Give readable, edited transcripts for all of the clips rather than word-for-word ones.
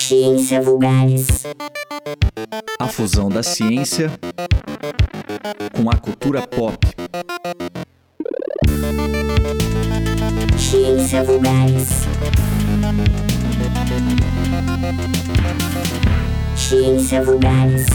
Ciência Vulgares. A fusão da ciência com a cultura pop. Ciência Vulgares. Ciência Vulgares.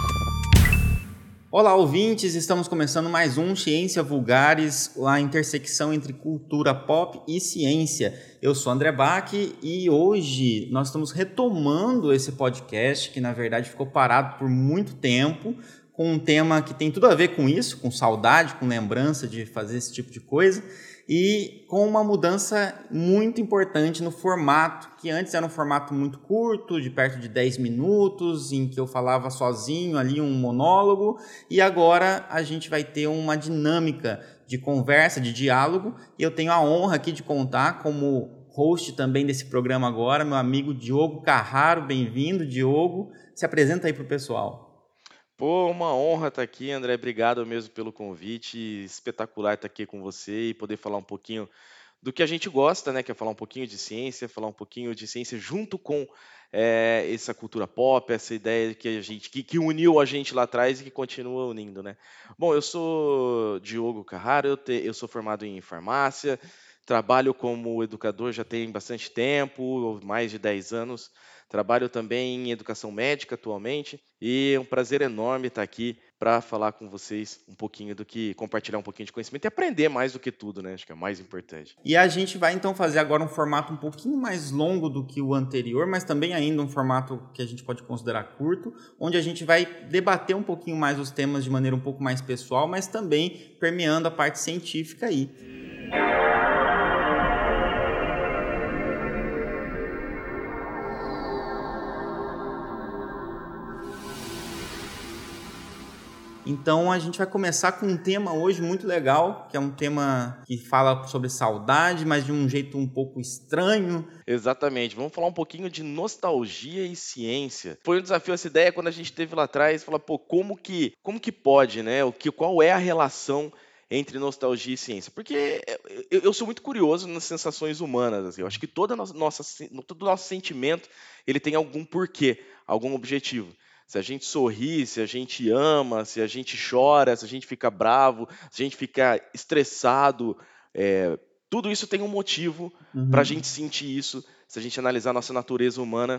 Olá, ouvintes! Estamos começando mais um Ciência Vulgares, a intersecção entre cultura pop e ciência. Eu sou André Bach e hoje nós estamos retomando esse podcast que, na verdade, ficou parado por muito tempo, com um tema que tem tudo a ver com isso, com saudade, com lembrança de fazer esse tipo de coisa, e com uma mudança muito importante no formato, que antes era um formato muito curto, de perto de 10 minutos, em que eu falava sozinho ali um monólogo, e agora a gente vai ter uma dinâmica de conversa, de diálogo, e eu tenho a honra aqui de contar como host também desse programa agora, meu amigo Diogo Carraro. Bem-vindo, Diogo. Se apresenta aí para o pessoal. Pô, uma honra estar aqui, André. Obrigado mesmo pelo convite. Espetacular estar aqui com você e poder falar um pouquinho do que a gente gosta, né? Que é falar um pouquinho de ciência, falar um pouquinho de ciência junto com essa cultura pop, essa ideia que uniu a gente lá atrás e que continua unindo, né? Bom, eu sou Diogo Carraro, eu sou formado em farmácia, trabalho como educador já tem bastante tempo, mais de 10 anos. Trabalho também em educação médica atualmente e é um prazer enorme estar aqui para falar com vocês um pouquinho compartilhar um pouquinho de conhecimento e aprender mais do que tudo, né? Acho que é o mais importante. E a gente vai então fazer agora um formato um pouquinho mais longo do que o anterior, mas também ainda um formato que a gente pode considerar curto, onde a gente vai debater um pouquinho mais os temas de maneira um pouco mais pessoal, mas também permeando a parte científica aí. Então a gente vai começar com um tema hoje muito legal, que é um tema que fala sobre saudade, mas de um jeito um pouco estranho. Exatamente, vamos falar um pouquinho de nostalgia e ciência. Foi um desafio essa ideia quando a gente teve lá atrás, falar, pô, como que pode, né? Qual é a relação entre nostalgia e ciência? Porque eu sou muito curioso nas sensações humanas, assim. Eu acho que todo o nosso sentimento, ele tem algum porquê, algum objetivo. Se a gente sorri, se a gente ama, se a gente chora, se a gente fica bravo, se a gente fica estressado, tudo isso tem um motivo para a gente sentir isso, se a gente analisar a nossa natureza humana.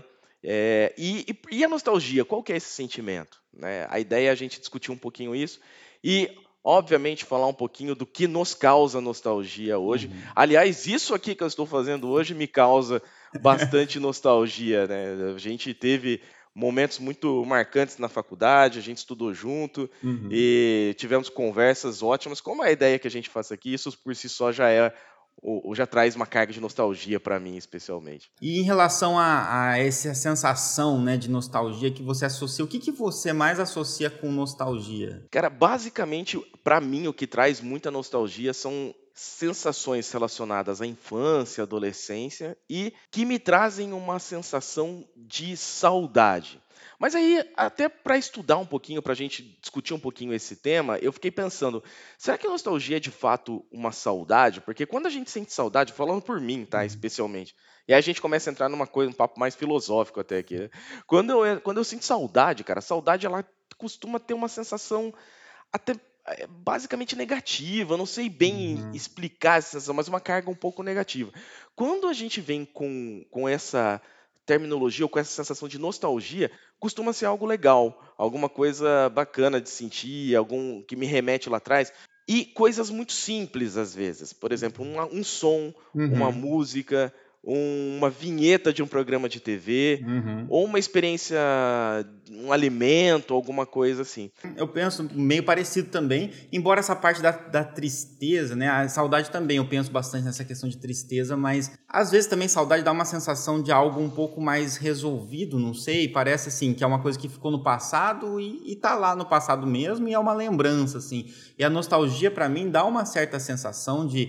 E a nostalgia, qual que é esse sentimento? Né? A ideia é a gente discutir um pouquinho isso e, obviamente, falar um pouquinho do que nos causa nostalgia hoje. Aliás, isso aqui que eu estou fazendo hoje me causa bastante nostalgia. Né? A gente teve momentos muito marcantes na faculdade, a gente estudou junto e tivemos conversas ótimas. Como a ideia que a gente faça aqui, isso por si só já traz uma carga de nostalgia para mim, especialmente. E em relação a essa sensação, né, de nostalgia que você associa, o que você mais associa com nostalgia? Cara, basicamente, para mim, o que traz muita nostalgia são sensações relacionadas à infância, adolescência e que me trazem uma sensação de saudade. Mas aí, até para estudar um pouquinho, para a gente discutir um pouquinho esse tema, eu fiquei pensando, será que a nostalgia é de fato uma saudade? Porque quando a gente sente saudade, falando por mim, tá, especialmente, e aí a gente começa a entrar numa coisa, um papo mais filosófico até aqui, né? Quando eu sinto saudade, cara, a saudade ela costuma ter uma sensação até basicamente negativa, eu não sei bem explicar essa sensação, mas uma carga um pouco negativa. Quando a gente vem com essa terminologia ou com essa sensação de nostalgia, costuma ser algo legal, alguma coisa bacana de sentir, algum que me remete lá atrás, e coisas muito simples às vezes. Por exemplo, um som, uma música, uma vinheta de um programa de TV, ou uma experiência, um alimento, alguma coisa assim. Eu penso meio parecido também, embora essa parte da tristeza, né, a saudade também, eu penso bastante nessa questão de tristeza, mas às vezes também saudade dá uma sensação de algo um pouco mais resolvido, não sei, parece assim, que é uma coisa que ficou no passado e tá lá no passado mesmo e é uma lembrança, assim. E a nostalgia, para mim, dá uma certa sensação de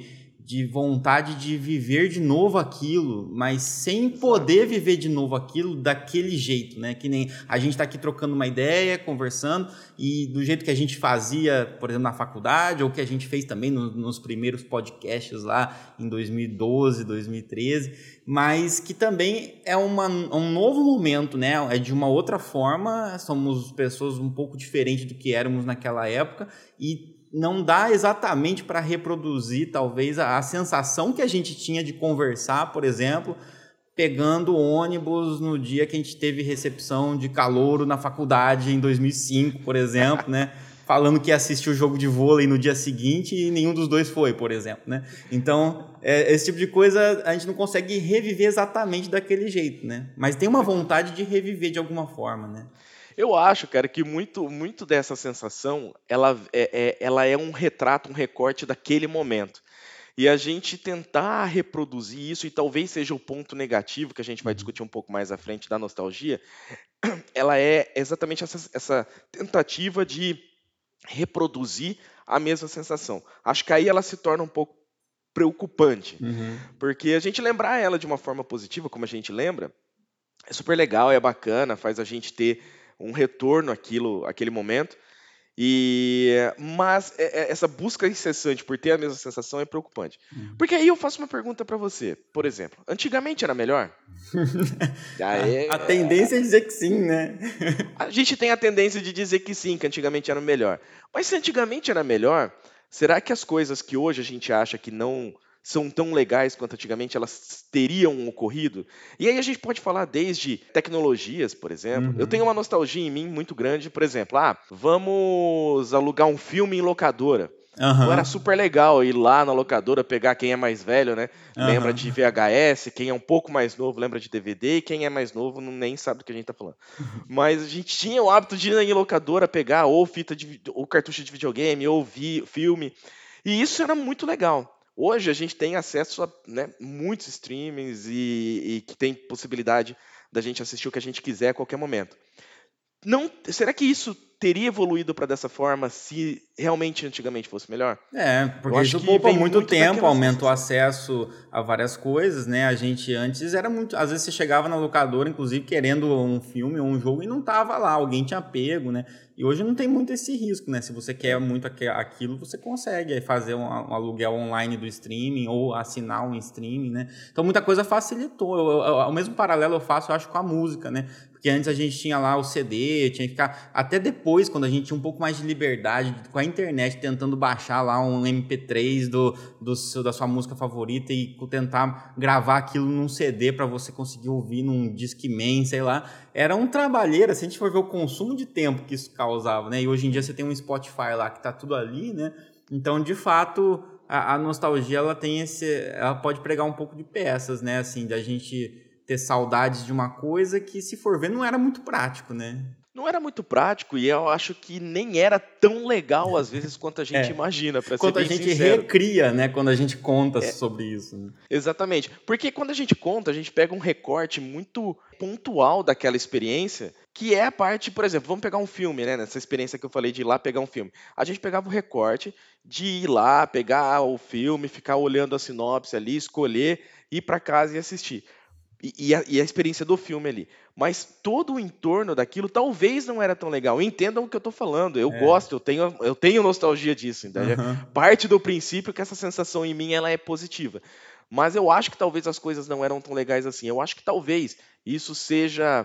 de vontade de viver de novo aquilo, mas sem poder viver de novo aquilo daquele jeito, né? Que nem a gente está aqui trocando uma ideia, conversando, e do jeito que a gente fazia, por exemplo, na faculdade, ou que a gente fez também nos primeiros podcasts lá em 2012, 2013, mas que também é um novo momento, né? É de uma outra forma, somos pessoas um pouco diferentes do que éramos naquela época, e não dá exatamente para reproduzir, talvez, a sensação que a gente tinha de conversar, por exemplo, pegando ônibus no dia que a gente teve recepção de calouro na faculdade em 2005, por exemplo, né? Falando que ia assistir o jogo de vôlei no dia seguinte e nenhum dos dois foi, por exemplo, né? Então, esse tipo de coisa a gente não consegue reviver exatamente daquele jeito, né? Mas tem uma vontade de reviver de alguma forma, né? Eu acho, cara, que muito dessa sensação, ela é um retrato, um recorte daquele momento. E a gente tentar reproduzir isso, e talvez seja o ponto negativo, que a gente vai discutir um pouco mais à frente da nostalgia, ela é exatamente essa tentativa de reproduzir a mesma sensação. Acho que aí ela se torna um pouco preocupante, porque a gente lembrar ela de uma forma positiva, como a gente lembra, é super legal, é bacana, faz a gente ter um retorno àquele momento. Mas essa busca incessante por ter a mesma sensação é preocupante. Porque aí eu faço uma pergunta para você. Por exemplo, antigamente era melhor? A tendência é dizer que sim, né? A gente tem a tendência de dizer que sim, que antigamente era melhor. Mas se antigamente era melhor, será que as coisas que hoje a gente acha que não são tão legais quanto antigamente, elas teriam ocorrido? E aí a gente pode falar desde tecnologias, por exemplo. Eu tenho uma nostalgia em mim muito grande, por exemplo, vamos alugar um filme em locadora. Pô, era super legal ir lá na locadora, pegar quem é mais velho, né? Lembra de VHS, quem é um pouco mais novo lembra de DVD, e quem é mais novo nem sabe do que a gente tá falando. Mas a gente tinha o hábito de ir em locadora pegar ou ou cartucho de videogame, ou filme. E isso era muito legal. Hoje a gente tem acesso a, né, muitos streamings e que tem possibilidade da gente assistir o que a gente quiser a qualquer momento. Será que isso teria evoluído para dessa forma se realmente antigamente fosse melhor? Eu Porque acho isso que poupa vem muito muito tempo, daquela aumenta o sensação. acesso a várias coisas, né? A gente antes era muito... Às vezes você chegava na locadora, inclusive, querendo um filme ou um jogo e não tava lá, alguém tinha pego, né? E hoje não tem muito esse risco, né? Se você quer muito aquilo, você consegue aí fazer um aluguel online do streaming ou assinar um streaming, né? Então muita coisa facilitou. O mesmo paralelo eu faço, eu acho, com a música, né? Porque antes a gente tinha lá o CD, tinha que ficar... Até depois, quando a gente tinha um pouco mais de liberdade, com a internet, tentando baixar lá um MP3 da sua música favorita e tentar gravar aquilo num CD para você conseguir ouvir num Discman, sei lá. Era um trabalheiro, se a gente for ver o consumo de tempo que isso causava, né? E hoje em dia você tem um Spotify lá que tá tudo ali, né? Então, de fato, a nostalgia, ela pode pregar um pouco de peças, né? Assim, da gente ter saudades de uma coisa que, se for ver, não era muito prático, né? Não era muito prático e eu acho que nem era tão legal às vezes quanto a gente imagina, para ser Quanto a bem gente sincero. recria, né? Quando a gente conta sobre isso, né? Exatamente. Porque quando a gente conta, a gente pega um recorte muito pontual daquela experiência, que é a parte, por exemplo, vamos pegar um filme, né? Nessa experiência que eu falei de ir lá pegar um filme. A gente pegava o recorte de ir lá, pegar o filme, ficar olhando a sinopse ali, escolher, ir para casa e assistir. E a experiência do filme ali. Mas todo o entorno daquilo talvez não era tão legal. Entendam o que eu estou falando. Eu gosto, eu tenho nostalgia disso. Entendeu? Parte do princípio que essa sensação em mim ela é positiva. Mas eu acho que talvez as coisas não eram tão legais assim. Eu acho que talvez isso seja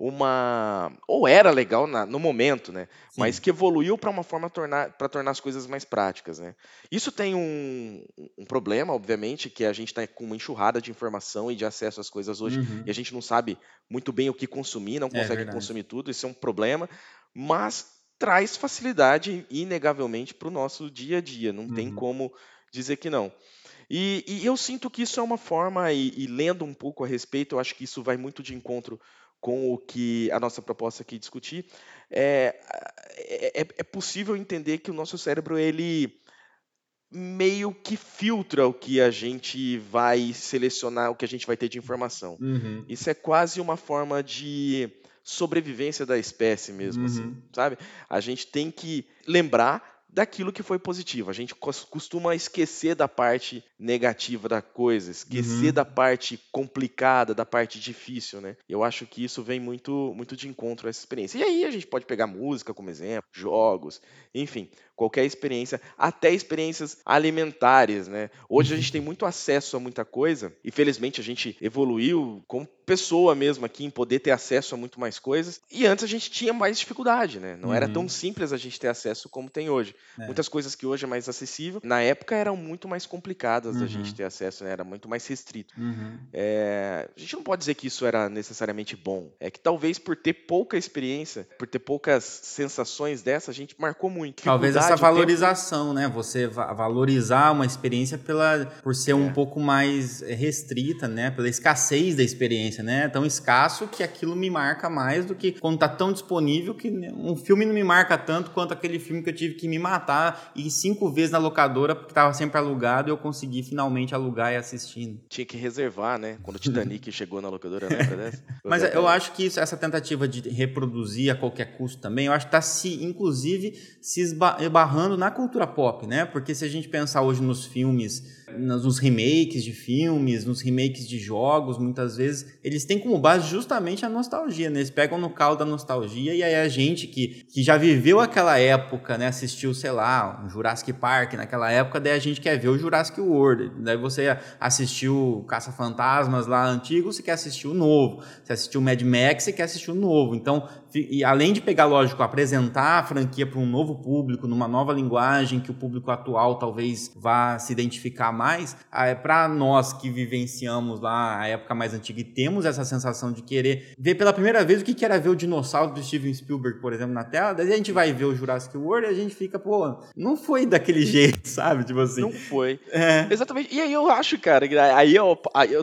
ou era legal no momento, né? Mas Sim. que evoluiu para uma forma para tornar as coisas mais práticas, né? Isso tem um problema, obviamente, que a gente está com uma enxurrada de informação e de acesso às coisas hoje, e a gente não sabe muito bem o que consumir, não É consegue verdade. consumir tudo, isso é um problema, mas traz facilidade, inegavelmente, para o nosso dia a dia, não tem como dizer que não. E eu sinto que isso é uma forma, e lendo um pouco a respeito, eu acho que isso vai muito de encontro com o que a nossa proposta aqui discutir, é, é possível entender que o nosso cérebro, ele meio que filtra o que a gente vai selecionar, o que a gente vai ter de informação. Uhum. Isso é quase uma forma de sobrevivência da espécie mesmo, assim, Uhum. sabe? A gente tem que lembrar daquilo que foi positivo. A gente costuma esquecer da parte negativa da coisa, esquecer da parte complicada, da parte difícil, né? Eu acho que isso vem muito, muito de encontro a essa experiência. E aí a gente pode pegar música como exemplo, jogos, enfim, qualquer experiência, até experiências alimentares, né? Hoje a gente tem muito acesso a muita coisa e felizmente a gente evoluiu como pessoa mesmo aqui em poder ter acesso a muito mais coisas. E antes a gente tinha mais dificuldade, né? Não era tão simples a gente ter acesso como tem hoje. Muitas coisas que hoje é mais acessível, na época eram muito mais complicadas da gente ter acesso, né? Era muito mais restrito. A gente não pode dizer que isso era necessariamente bom. É que talvez por ter pouca experiência, por ter poucas sensações dessa, a gente marcou muito. Talvez essa valorização, né? Você valorizar uma experiência por ser um pouco mais restrita, né? Pela escassez da experiência, né? Tão escasso que aquilo me marca mais do que quando tá tão disponível que um filme não me marca tanto quanto aquele filme que eu tive que me matar e 5 vezes na locadora porque tava sempre alugado e eu consegui finalmente alugar e assistir. Tinha que reservar, né? Quando o Titanic chegou na locadora, lembra dessa? Mas eu acho que essa tentativa de reproduzir a qualquer custo também, eu acho que está inclusive se esbarrando na cultura pop, né? Porque se a gente pensar hoje nos filmes, nos remakes de filmes, nos remakes de jogos, muitas vezes, eles têm como base justamente a nostalgia, né? Eles pegam no calo da nostalgia e aí a gente que já viveu aquela época, né? Assistiu, sei lá, um Jurassic Park naquela época, daí a gente quer ver o Jurassic World. Daí você assistiu Caça-Fantasmas lá antigo, você quer assistir o novo. Você assistiu Mad Max, você quer assistir o novo. Então, e além de pegar, lógico, apresentar a franquia para um novo público, numa nova linguagem que o público atual talvez vá se identificar mais, para nós que vivenciamos lá a época mais antiga e temos essa sensação de querer ver pela primeira vez o que era ver o dinossauro do Steven Spielberg, por exemplo, na tela, daí a gente vai ver o Jurassic World e a gente fica, pô, não foi daquele jeito, sabe? Tipo assim. Não foi. Exatamente. E aí eu acho, cara, aí eu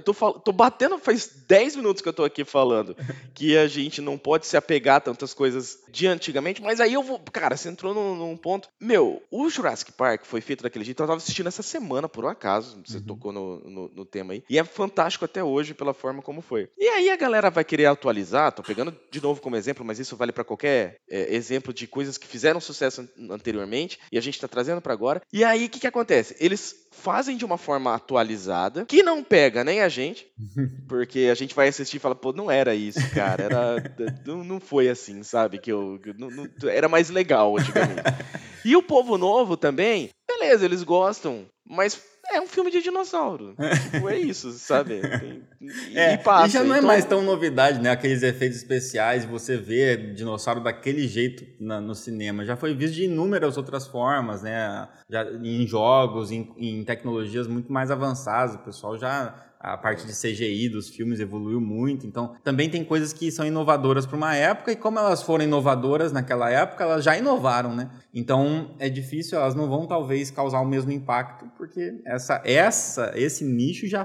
tô batendo faz 10 minutos que eu tô aqui falando que a gente não pode se apegar a tantas coisas de antigamente, mas aí eu vou, cara, você entrou num ponto. Meu, o Jurassic Park foi feito daquele jeito, eu tava assistindo essa semana, por um acaso, você tocou no tema aí, e é fantástico até hoje pela forma como foi. E aí a galera vai querer atualizar, tô pegando de novo como exemplo, mas isso vale pra qualquer exemplo de coisas que fizeram sucesso anteriormente, e a gente tá trazendo pra agora. E aí, o que acontece? Eles fazem de uma forma atualizada, que não pega nem a gente, porque a gente vai assistir e fala, pô, não era isso, cara, não foi assim, sabe, era mais legal antigamente. E o povo novo também, beleza, eles gostam, mas é um filme de dinossauro. Tipo, é isso, sabe? E passa. E já não é mais tão novidade, né? Aqueles efeitos especiais, você vê dinossauro daquele jeito no cinema. Já foi visto de inúmeras outras formas, né? Já, em jogos, em tecnologias muito mais avançadas. O pessoal a parte de CGI dos filmes evoluiu muito, então também tem coisas que são inovadoras para uma época e como elas foram inovadoras naquela época, elas já inovaram, né? Então é difícil, elas não vão talvez causar o mesmo impacto porque esse nicho já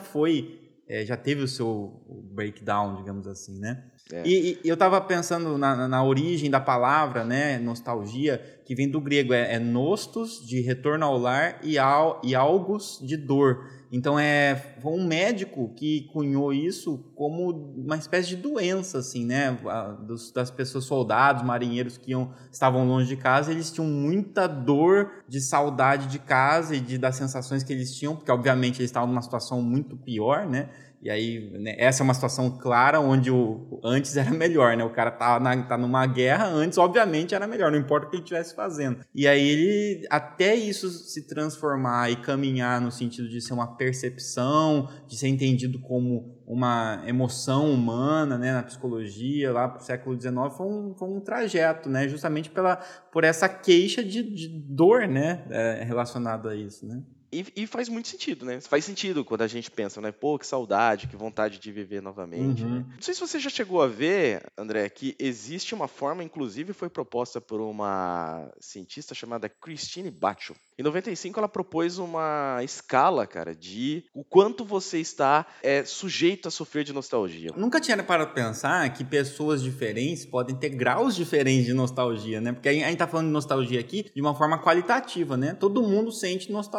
teve o seu breakdown, digamos assim, né? E eu estava pensando na origem da palavra, né, nostalgia, que vem do grego, é nostos, de retorno ao lar, e algos, de dor. Então, foi um médico que cunhou isso como uma espécie de doença, assim, né? Das pessoas, soldados, marinheiros que estavam longe de casa, eles tinham muita dor de saudade de casa e das sensações que eles tinham, porque, obviamente, eles estavam numa situação muito pior, né? E aí, né, essa é uma situação clara onde antes era melhor, né? O cara tá numa guerra, antes, obviamente, era melhor, não importa o que ele estivesse fazendo. E aí, até isso se transformar e caminhar no sentido de ser uma percepção, de ser entendido como uma emoção humana, né, na psicologia, lá pro século XIX, foi um trajeto, né? Justamente por essa queixa de dor, né? Relacionada a isso, né? E faz muito sentido, né? Faz sentido quando a gente pensa, né? Pô, que saudade, que vontade de viver novamente, né? Não sei se você já chegou a ver, André, que existe uma forma, inclusive foi proposta por uma cientista chamada Christine Batcho. Em 95, ela propôs uma escala, cara, de o quanto você está sujeito a sofrer de nostalgia. Nunca tinha parado pra pensar que pessoas diferentes podem ter graus diferentes de nostalgia, né? Porque a gente tá falando de nostalgia aqui de uma forma qualitativa, né? Todo mundo sente nostalgia.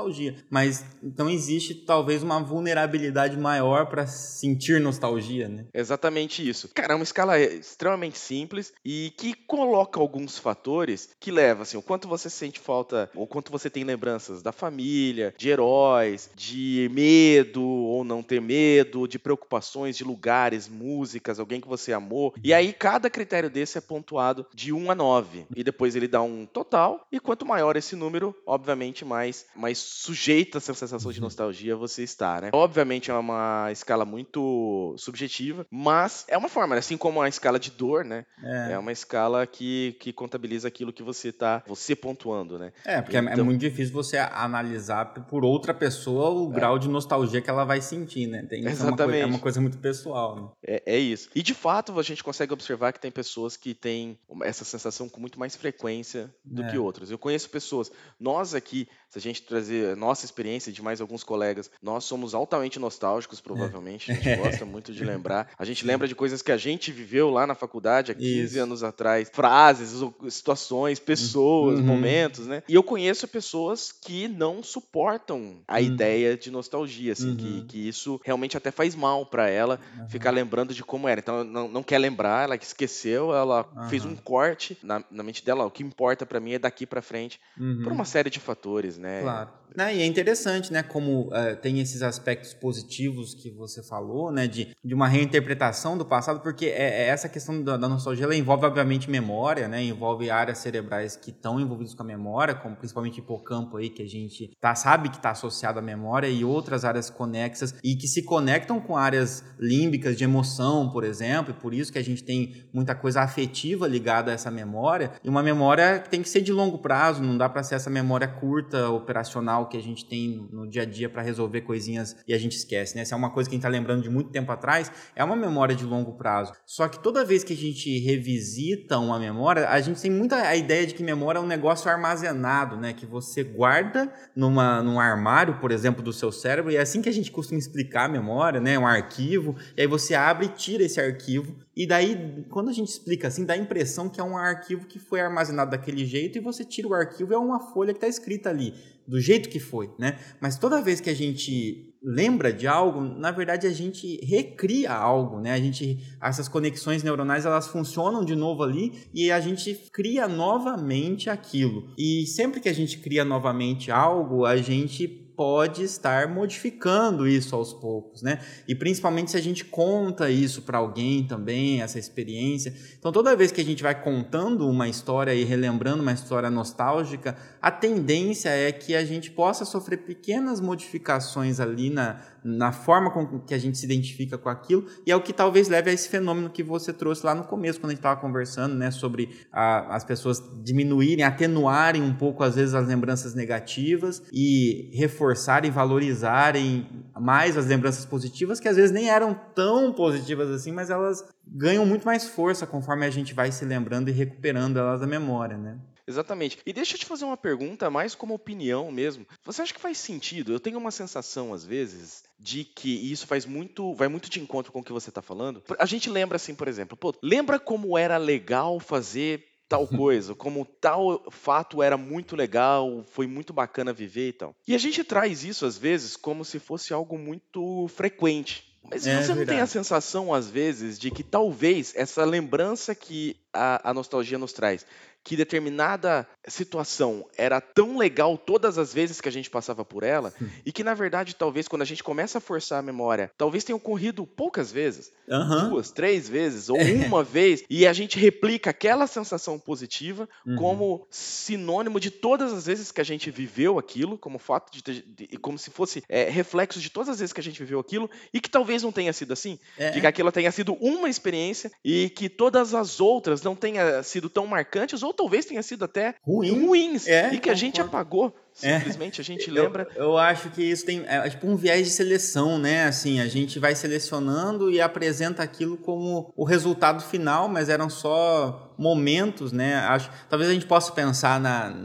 mas então existe talvez uma vulnerabilidade maior para sentir nostalgia, né? Exatamente isso. Cara, é uma escala extremamente simples e que coloca alguns fatores que levam, assim, o quanto você sente falta, ou quanto você tem lembranças da família, de heróis, de medo ou não ter medo, de preocupações, de lugares, músicas, alguém que você amou. E aí cada critério desse é pontuado de 1 a 9. E depois ele dá um total, e quanto maior esse número, obviamente mais sujeito a essa sensação de nostalgia você está, né? Obviamente é uma escala muito subjetiva, mas é uma forma, né? Assim como a escala de dor, né? É uma escala que contabiliza aquilo que você pontuando, né? Porque é muito difícil você analisar por outra pessoa o grau de nostalgia que ela vai sentir, né? Exatamente. É uma coisa muito pessoal, né? É isso. E de fato a gente consegue observar que tem pessoas que têm essa sensação com muito mais frequência do que outras. Eu conheço pessoas, nós aqui, se a gente trazer a nossa experiência de mais alguns colegas, nós somos altamente nostálgicos, provavelmente. A gente gosta muito de lembrar. A gente lembra de coisas que a gente viveu lá na faculdade há 15 anos atrás. Frases, situações, pessoas, momentos, né? E eu conheço pessoas que não suportam a ideia de nostalgia, assim, que isso realmente até faz mal pra ela ficar lembrando de como era. Então, não quer lembrar, ela esqueceu, ela fez um corte na mente dela. O que importa pra mim é daqui pra frente, por uma série de fatores, né? Claro. E é interessante, né, como tem esses aspectos positivos que você falou, né, de uma reinterpretação do passado, porque essa questão da nostalgia, ela envolve, obviamente, memória, né, envolve áreas cerebrais que estão envolvidas com a memória, como principalmente hipocampo aí, que a gente sabe que está associado à memória, e outras áreas conexas, e que se conectam com áreas límbicas de emoção, por exemplo, e por isso que a gente tem muita coisa afetiva ligada a essa memória, e uma memória que tem que ser de longo prazo, não dá para ser essa memória curta, operacional, que a gente tem no dia a dia para resolver coisinhas e a gente esquece, né? Se é uma coisa que a gente está lembrando de muito tempo atrás, é uma memória de longo prazo. Só que toda vez que a gente revisita uma memória, a gente tem muita a ideia de que memória é um negócio armazenado, né? Que você guarda num armário, por exemplo, do seu cérebro, e é assim que a gente costuma explicar a memória, né? Um arquivo, e aí você abre e tira esse arquivo, e daí, quando a gente explica assim, dá a impressão que é um arquivo que foi armazenado daquele jeito, e você tira o arquivo, é uma folha que está escrita ali, do jeito que foi, né? Mas toda vez que a gente lembra de algo, na verdade a gente recria algo, né? Essas conexões neuronais, elas funcionam de novo ali e a gente cria novamente aquilo. E sempre que a gente cria novamente algo, a gente pode estar modificando isso aos poucos, né? E principalmente se a gente conta isso para alguém também, essa experiência. Então, toda vez que a gente vai contando uma história e relembrando uma história nostálgica, a tendência é que a gente possa sofrer pequenas modificações ali na forma com que a gente se identifica com aquilo, e é o que talvez leve a esse fenômeno que você trouxe lá no começo, quando a gente estava conversando, né, sobre as pessoas diminuírem, atenuarem um pouco, às vezes, as lembranças negativas e reforçarem, valorizarem mais as lembranças positivas, que às vezes nem eram tão positivas assim, mas elas ganham muito mais força conforme a gente vai se lembrando e recuperando elas da memória, né? Exatamente. E deixa eu te fazer uma pergunta, mais como opinião mesmo. Você acha que faz sentido? Eu tenho uma sensação, às vezes, de que isso vai muito de encontro com o que você está falando. A gente lembra assim, por exemplo, lembra como era legal fazer tal coisa, como tal fato era muito legal, foi muito bacana viver e tal. E a gente traz isso, às vezes, como se fosse algo muito frequente. Mas você não tem a sensação, às vezes, de que talvez essa lembrança que a nostalgia nos traz, que determinada situação era tão legal todas as vezes que a gente passava por ela, e que, na verdade, talvez, quando a gente começa a forçar a memória, talvez tenha ocorrido poucas vezes, 2, 3 vezes, ou uma vez, e a gente replica aquela sensação positiva como sinônimo de todas as vezes que a gente viveu aquilo, como fato como se fosse reflexo de todas as vezes que a gente viveu aquilo, e que talvez não tenha sido assim, de que aquilo tenha sido uma experiência, e que todas as outras não tenham sido tão marcantes, ou talvez tenha sido até ruins, e que a gente apagou. Simplesmente a gente lembra. Eu acho que isso tem tipo um viés de seleção, né? Assim, a gente vai selecionando e apresenta aquilo como o resultado final, mas eram só momentos, né? Talvez a gente possa pensar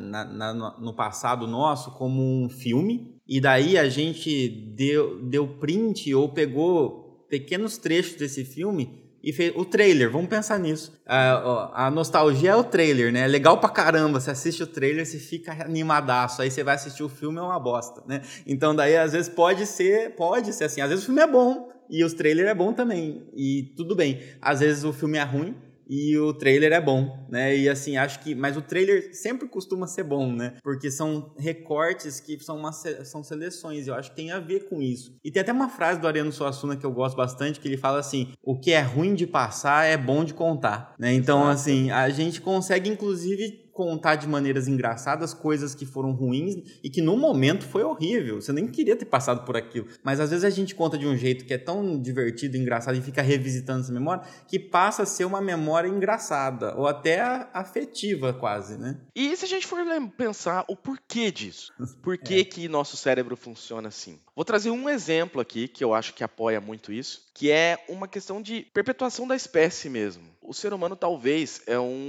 no passado nosso como um filme, e daí a gente deu print ou pegou pequenos trechos desse filme e fez o trailer, vamos pensar nisso. A nostalgia é o trailer, né? É legal pra caramba, você assiste o trailer, você fica animadaço, aí você vai assistir o filme, é uma bosta, né? Então daí às vezes pode ser assim, às vezes o filme é bom e os trailers é bom também, e tudo bem. Às vezes o filme é ruim e o trailer é bom, né? E assim, acho que... Mas o trailer sempre costuma ser bom, né? Porque são recortes que são seleções, eu acho que tem a ver com isso. E tem até uma frase do Ariano Suassuna que eu gosto bastante, que ele fala assim, o que é ruim de passar é bom de contar, né? Então, Exato. assim, a gente consegue, inclusive, contar de maneiras engraçadas coisas que foram ruins e que no momento foi horrível. Você nem queria ter passado por aquilo. Mas às vezes a gente conta de um jeito que é tão divertido, engraçado e fica revisitando essa memória que passa a ser uma memória engraçada ou até afetiva quase, né? E se a gente for pensar o porquê disso? Por que que nosso cérebro funciona assim? Vou trazer um exemplo aqui que eu acho que apoia muito isso, que é uma questão de perpetuação da espécie mesmo. O ser humano talvez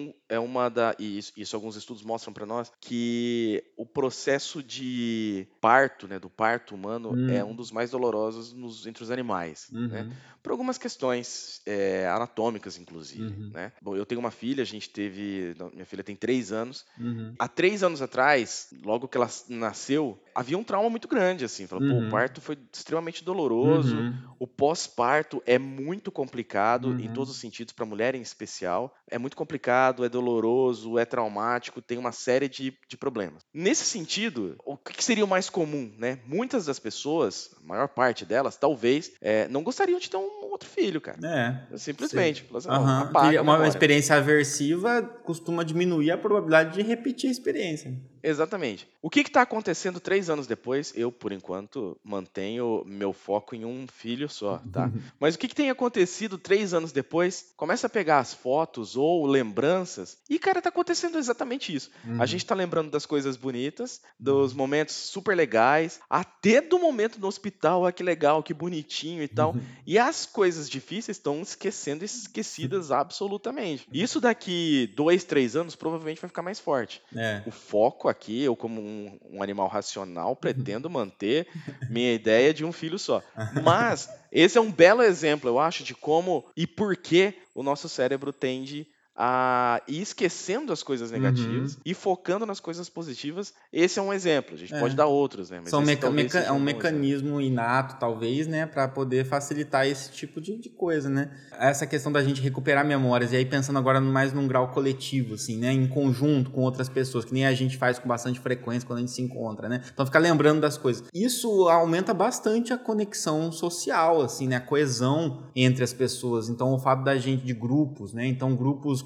e isso alguns estudos mostram para nós, que o processo de parto, né, do parto humano, é um dos mais dolorosos entre os animais, né? Uhum. Por algumas questões anatômicas, inclusive, Uhum. né? Bom, eu tenho uma filha, minha filha tem 3 anos. Uhum. Há 3 anos atrás, logo que ela nasceu, havia um trauma muito grande, assim. Falou, pô, o Uhum. parto foi extremamente doloroso, Uhum. o pós-parto é muito complicado, em todos Uhum. os sentidos, para a mulher em especial. É muito complicado, é doloroso, é traumático, tem uma série de problemas. Nesse sentido, o que seria o mais comum, né? Muitas das pessoas, a maior parte delas, talvez, não gostariam de ter um outro filho, cara. Simplesmente. Falou assim, ó, Aham. Que apaga a uma memória. experiência aversiva costuma diminuir a probabilidade de repetir a experiência. Exatamente. O que está acontecendo 3 anos depois? Eu, por enquanto, mantenho meu foco em um filho só, tá? Mas o que tem acontecido 3 anos depois? Começa a pegar as fotos ou lembranças e, cara, tá acontecendo exatamente isso. A gente tá lembrando das coisas bonitas, dos momentos super legais, até do momento no hospital, olha que legal, que bonitinho e tal. E as coisas difíceis estão esquecidas absolutamente. Isso daqui 2, 3 anos provavelmente vai ficar mais forte. É. O foco aqui, eu como um animal racional, pretendo manter minha ideia de um filho só. Mas esse é um belo exemplo, eu acho, de como e por que o nosso cérebro tende a ir esquecendo as coisas Uhum. negativas e focando nas coisas positivas. Esse é um exemplo. A gente pode É. dar outros, né? Mas esse talvez É seja um um bom exemplo. mecanismo inato, talvez, né, para poder facilitar esse tipo de coisa, né? Essa questão da gente recuperar memórias, e aí pensando agora mais num grau coletivo, assim, né, em conjunto com outras pessoas, que nem a gente faz com bastante frequência quando a gente se encontra, né? Então ficar lembrando das coisas. Isso aumenta bastante a conexão social, assim, né, a coesão entre as pessoas. Então o fato da gente de grupos, né? Então grupos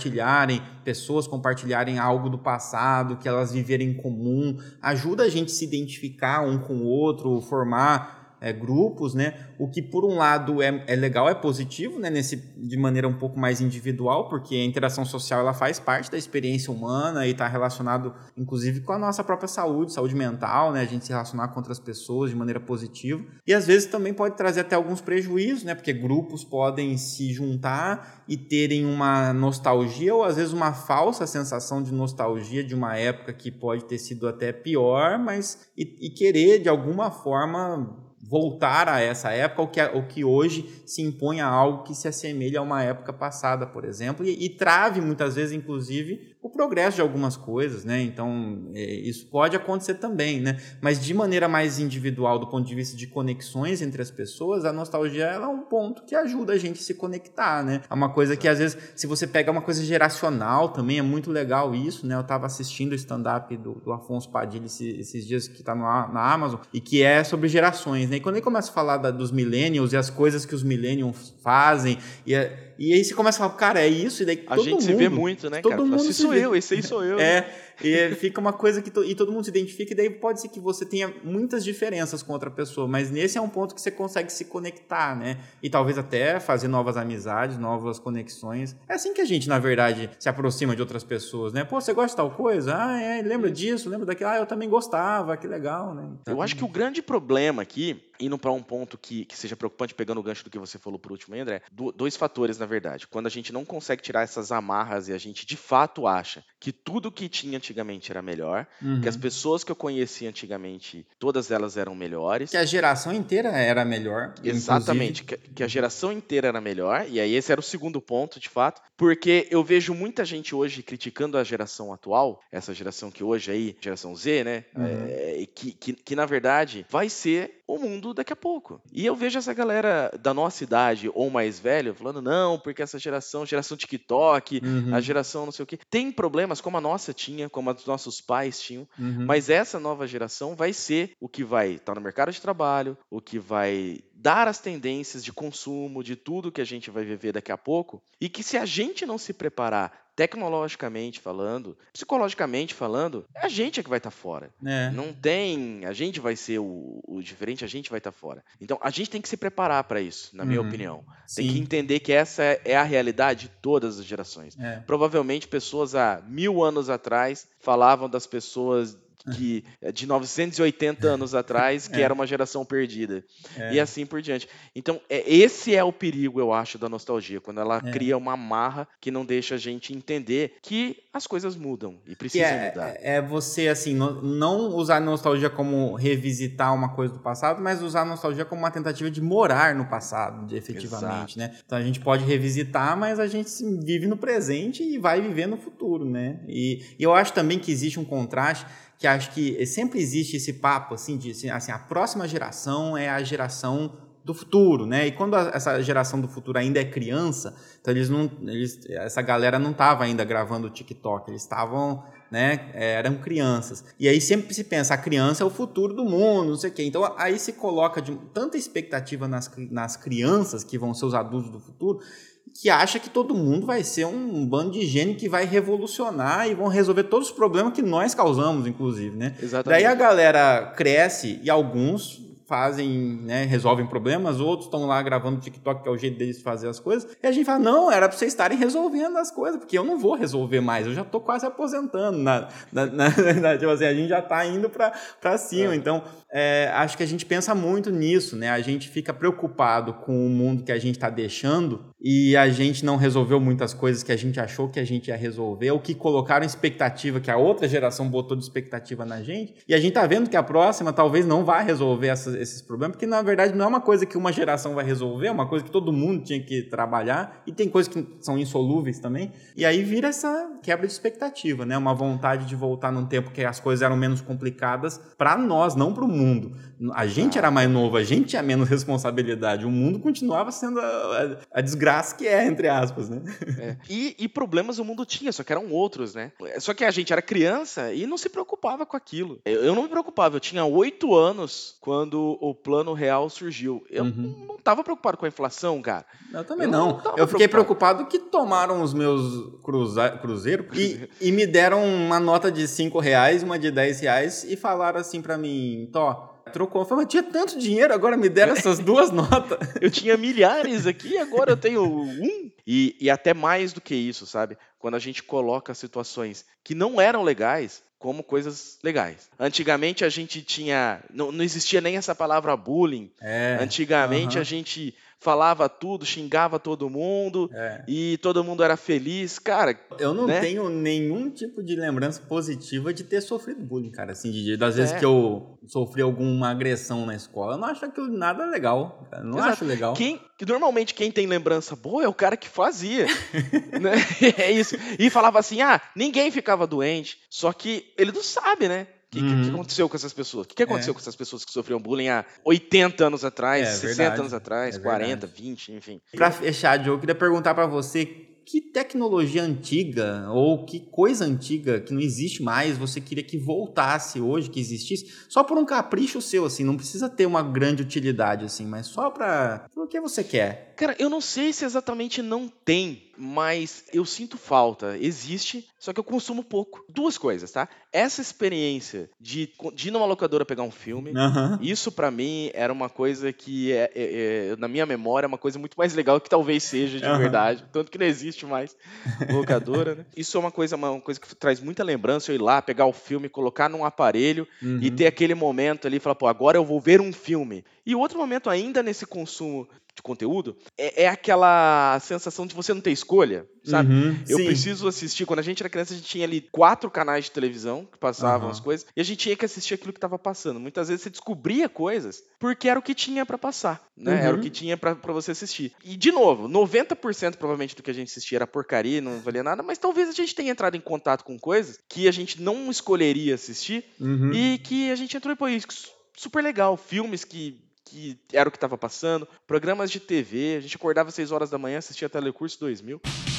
pessoas compartilharem algo do passado, que elas viverem em comum, ajuda a gente a se identificar um com o outro, formar grupos, né? O que por um lado é legal, é positivo, né? De maneira um pouco mais individual, porque a interação social ela faz parte da experiência humana e está relacionado, inclusive, com a nossa própria saúde mental, né? A gente se relacionar com outras pessoas de maneira positiva. E às vezes também pode trazer até alguns prejuízos, né? Porque grupos podem se juntar e terem uma nostalgia ou às vezes uma falsa sensação de nostalgia de uma época que pode ter sido até pior, mas e querer de alguma forma voltar a essa época, ou que hoje se impõe a algo que se assemelha a uma época passada, por exemplo, e trave muitas vezes, inclusive, o progresso de algumas coisas, né? Então, isso pode acontecer também, né? Mas de maneira mais individual, do ponto de vista de conexões entre as pessoas, a nostalgia ela é um ponto que ajuda a gente a se conectar, né? É uma coisa que, às vezes, se você pega uma coisa geracional também, é muito legal isso, né? Eu estava assistindo o stand-up do Afonso Padilha esses dias, que está na Amazon, e que é sobre gerações, né? E quando ele começa a falar dos millennials e as coisas que os millennials fazem, e aí você começa a falar, cara, é isso, e daí A gente se vê muito, né, cara? todo mundo Esse se sou vê. eu, esse aí sou eu. Né? E fica uma coisa que e todo mundo se identifica, e daí pode ser que você tenha muitas diferenças com outra pessoa, mas nesse é um ponto que você consegue se conectar, né? E talvez até fazer novas amizades, novas conexões. É assim que a gente, na verdade, se aproxima de outras pessoas, né? Pô, você gosta de tal coisa? Lembra disso, lembra daquilo? Eu também gostava, que legal, né? Eu acho que o grande problema aqui, indo para um ponto que seja preocupante, pegando o gancho do que você falou por último, André, dois fatores, na verdade. Quando a gente não consegue tirar essas amarras e a gente de fato acha que tudo que tinha antigamente era melhor, Uhum. que as pessoas que eu conheci antigamente, todas elas eram melhores. Que a geração inteira era melhor, Exatamente, inclusive. que a geração inteira era melhor, e aí esse era o segundo ponto, de fato, porque eu vejo muita gente hoje criticando a geração atual, essa geração que hoje aí, geração Z, né, Uhum. que na verdade vai ser o mundo daqui a pouco. E eu vejo essa galera da nossa idade ou mais velha falando, não, porque essa geração TikTok, a Uhum. geração não sei o quê, tem problemas como a nossa tinha, como os nossos pais tinham, Uhum. mas essa nova geração vai ser o que vai estar no mercado de trabalho, o que vai dar as tendências de consumo, de tudo que a gente vai viver daqui a pouco, e que se a gente não se preparar tecnologicamente falando, psicologicamente falando, a gente é que vai estar fora. É. Não tem, a gente vai ser o diferente, a gente vai estar fora. Então, a gente tem que se preparar para isso, na minha Uhum. opinião. Tem que Sim. entender que essa é a realidade de todas as gerações. É. Provavelmente pessoas há 1000 anos atrás falavam das pessoas que de 980 anos atrás, que É. era uma geração perdida. É. E assim por diante. Então, esse é o perigo, eu acho, da nostalgia, quando ela É. cria uma amarra que não deixa a gente entender que as coisas mudam e Que precisam mudar. é você, assim, não usar a nostalgia como revisitar uma coisa do passado, mas usar a nostalgia como uma tentativa de morar no passado, efetivamente, né? Então a gente pode revisitar, mas a gente vive no presente e vai viver no futuro, né? E eu acho também que existe um contraste, que acho que sempre existe esse papo, assim, de assim, a próxima geração é a geração do futuro, né? E quando essa geração do futuro ainda é criança, então essa galera não estava ainda gravando o TikTok, eles estavam, né? Eram crianças. E aí sempre se pensa, a criança é o futuro do mundo, não sei o quê. Então aí se coloca tanta expectativa nas crianças, que vão ser os adultos do futuro, que acha que todo mundo vai ser um bando de gênio que vai revolucionar e vão resolver todos os problemas que nós causamos, inclusive, né? Exatamente. Daí a galera cresce e alguns fazem, né, resolvem problemas, outros estão lá gravando TikTok, que é o jeito deles de fazer as coisas, e a gente fala, não, era pra vocês estarem resolvendo as coisas, porque eu não vou resolver mais, eu já tô quase aposentando, tipo assim, a gente já tá indo pra cima, então, acho que a gente pensa muito nisso, né, a gente fica preocupado com o mundo que a gente tá deixando, e a gente não resolveu muitas coisas que a gente achou que a gente ia resolver, ou que colocaram expectativa, que a outra geração botou de expectativa na gente, e a gente tá vendo que a próxima talvez não vá resolver esses problemas, porque na verdade não é uma coisa que uma geração vai resolver, é uma coisa que todo mundo tinha que trabalhar, e tem coisas que são insolúveis também, e aí vira essa quebra de expectativa, né? Uma vontade de voltar num tempo que as coisas eram menos complicadas para nós, não para o mundo. A gente era mais novo, a gente tinha menos responsabilidade, o mundo continuava sendo a desgraça que é, entre aspas, né? E problemas o mundo tinha, só que eram outros, né? Só que a gente era criança e não se preocupava com aquilo. Eu não me preocupava, eu tinha 8 anos quando o Plano Real surgiu. Eu não estava preocupado com a inflação, cara. Eu também não. tava Eu fiquei preocupado que tomaram os meus cruzeiros e me deram uma nota de R$5, uma de R$10 e falaram assim pra mim, trocou. Eu falei, mas tinha tanto dinheiro, agora me deram essas duas notas. Eu tinha milhares aqui, agora eu tenho um. E até mais do que isso, sabe? Quando a gente coloca situações que não eram legais como coisas legais. Antigamente a gente tinha... Não existia nem essa palavra bullying. Antigamente a gente falava tudo, xingava todo mundo e todo mundo era feliz. Cara, eu não né? tenho nenhum tipo de lembrança positiva de ter sofrido bullying, cara. Assim, das vezes que eu sofri alguma agressão na escola, eu não acho aquilo nada legal. Cara. Não acho legal. Normalmente quem tem lembrança boa é o cara que fazia. Né? É isso. E falava assim, ninguém ficava doente. Só que ele não sabe, né? O que aconteceu com essas pessoas? O que aconteceu com essas pessoas que sofriam bullying há 80 anos atrás, 60 anos atrás, 40, 20, enfim. Pra fechar, Diogo, eu queria perguntar pra você que tecnologia antiga ou que coisa antiga que não existe mais você queria que voltasse hoje, que existisse, só por um capricho seu, assim, não precisa ter uma grande utilidade, assim, mas só o que você quer. Cara, eu não sei se exatamente não tem, mas eu sinto falta. Existe, só que eu consumo pouco. Duas coisas, tá? Essa experiência de ir numa locadora pegar um filme, isso pra mim era uma coisa que, na minha memória, é uma coisa muito mais legal que talvez seja de verdade. Tanto que não existe mais locadora, né? Isso é uma coisa que traz muita lembrança, eu ir lá, pegar o filme, colocar num aparelho e ter aquele momento ali, falar, agora eu vou ver um filme. E outro momento ainda nesse consumo de conteúdo, é aquela sensação de você não ter escolha, sabe? Eu sim. preciso assistir. Quando a gente era criança, a gente tinha ali 4 canais de televisão que passavam as coisas, e a gente tinha que assistir aquilo que estava passando. Muitas vezes você descobria coisas porque era o que tinha pra passar, né? Era o que tinha pra você assistir. E, de novo, 90% provavelmente do que a gente assistia era porcaria, não valia nada, mas talvez a gente tenha entrado em contato com coisas que a gente não escolheria assistir e que a gente entrou e, pô, isso super legal. Filmes que era o que estava passando, programas de TV, a gente acordava às 6 horas da manhã, assistia Telecurso 2000.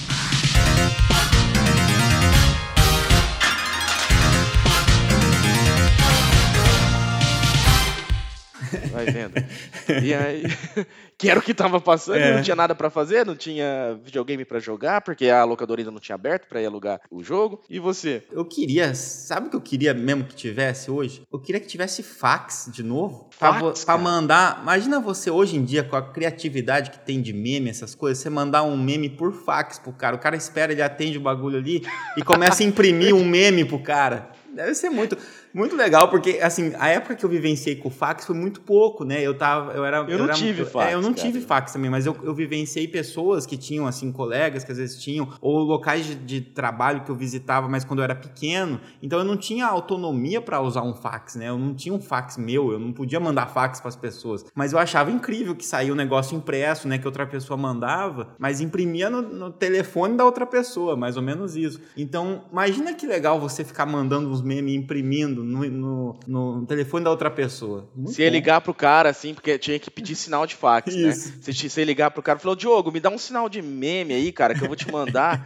Vai vendo. E aí, que era o que tava passando, não tinha nada pra fazer, não tinha videogame pra jogar, porque a locadora ainda não tinha aberto pra ir alugar o jogo. E você? Sabe o que eu queria mesmo que tivesse hoje? Eu queria que tivesse fax de novo. Fax, pra cara? mandar. Imagina você hoje em dia, com a criatividade que tem de meme, essas coisas, você mandar um meme por fax pro cara. O cara espera, ele atende o bagulho ali e começa a imprimir um meme pro cara. Deve ser muito legal, porque, assim, a época que eu vivenciei com o fax foi muito pouco, né? Eu não tive fax, eu não cara. tive fax também, mas eu vivenciei pessoas que tinham, assim, colegas que às vezes tinham, ou locais de trabalho que eu visitava, mas quando eu era pequeno, então eu não tinha autonomia para usar um fax, né? Eu não tinha um fax meu, eu não podia mandar fax para as pessoas, mas eu achava incrível que saía um negócio impresso, né? Que outra pessoa mandava, mas imprimia no telefone da outra pessoa, mais ou menos isso. Então, imagina que legal você ficar mandando uns memes imprimindo no telefone da outra pessoa. Você ia ligar pro cara, assim, porque tinha que pedir sinal de fax, Isso. né? Você ia ligar pro cara e falou, Diogo, me dá um sinal de meme aí, cara, que eu vou te mandar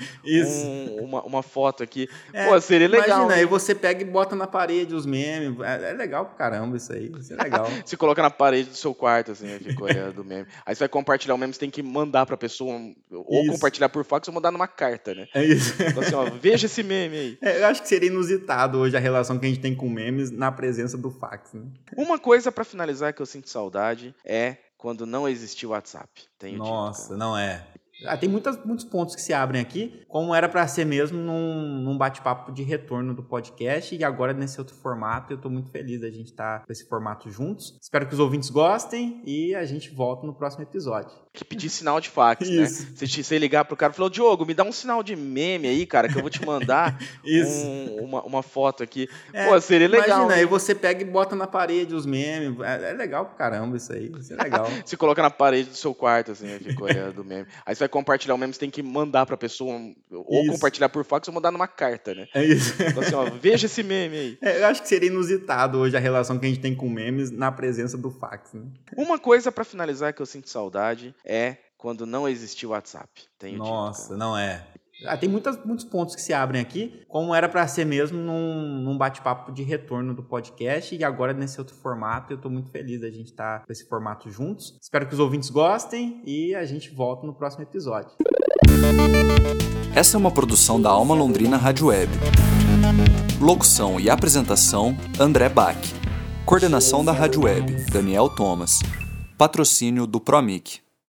uma foto aqui. Pô, seria legal. Imagina, hein? aí você pega e bota na parede os memes. É legal pro caramba isso aí. Isso é legal. Você coloca na parede do seu quarto, assim, fica olhando o meme. Aí você vai compartilhar o meme, você tem que mandar pra pessoa, ou Isso. compartilhar por fax ou mandar numa carta, né? É isso. Então, assim, ó, veja esse meme aí. Eu acho que seria inusitado hoje a relação que a gente tem com memes na presença do fax, né? Uma coisa pra finalizar que eu sinto saudade é quando não existia o WhatsApp. Tenho Nossa, dito, cara. não é. Tem muitos pontos que se abrem aqui, como era para ser mesmo num bate-papo de retorno do podcast, e agora nesse outro formato. Eu estou muito feliz da gente estar com esse formato juntos. Espero que os ouvintes gostem e a gente volta no próximo episódio. Que pedir sinal de fax, Isso. né? Você ia ligar pro cara e falou, Diogo, me dá um sinal de meme aí, cara, que eu vou te mandar uma foto aqui. Pô, seria legal. Imagina, hein? aí você pega e bota na parede os memes. É legal pro caramba isso aí. Isso é legal. Você coloca na parede do seu quarto, assim, fica olhando o meme. Aí você vai compartilhar o meme, você tem que mandar pra pessoa, ou Isso. compartilhar por fax ou mandar numa carta, né? É isso. Então, assim, ó, veja esse meme aí. Eu acho que seria inusitado hoje a relação que a gente tem com memes na presença do fax, né? Uma coisa pra finalizar que eu sinto saudade é quando não existia o WhatsApp. Tenho dito, Nossa, cara. não é. Tem muitos pontos que se abrem aqui, como era para ser mesmo num bate-papo de retorno do podcast, e agora nesse outro formato. Eu estou muito feliz da gente estar com esse formato juntos. Espero que os ouvintes gostem e a gente volta no próximo episódio. Essa é uma produção da Alma Londrina Rádio Web. Locução e apresentação, André Bach. Coordenação da Rádio Web, Daniel Thomas. Patrocínio do Promic.